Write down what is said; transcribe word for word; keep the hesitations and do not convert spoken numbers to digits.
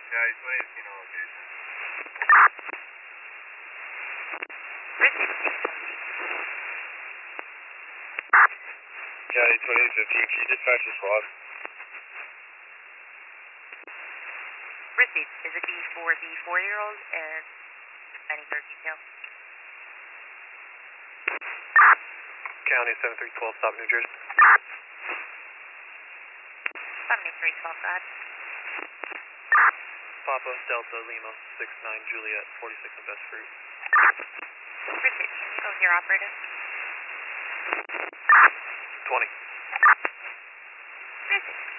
Yeah, he's twenty eighteen on location. Richard, Yeah, he's twenty-eight fifteen. Can you dispatch the squad? Richard, is it the for the four-year-old and ninety-third detail? County seven three one two, stop New Jersey. seventy-three twelve, God. Papa Delta Lima six nine Juliet forty-six and Best Fruit. Richard, can you go with your operator? twenty. Richard.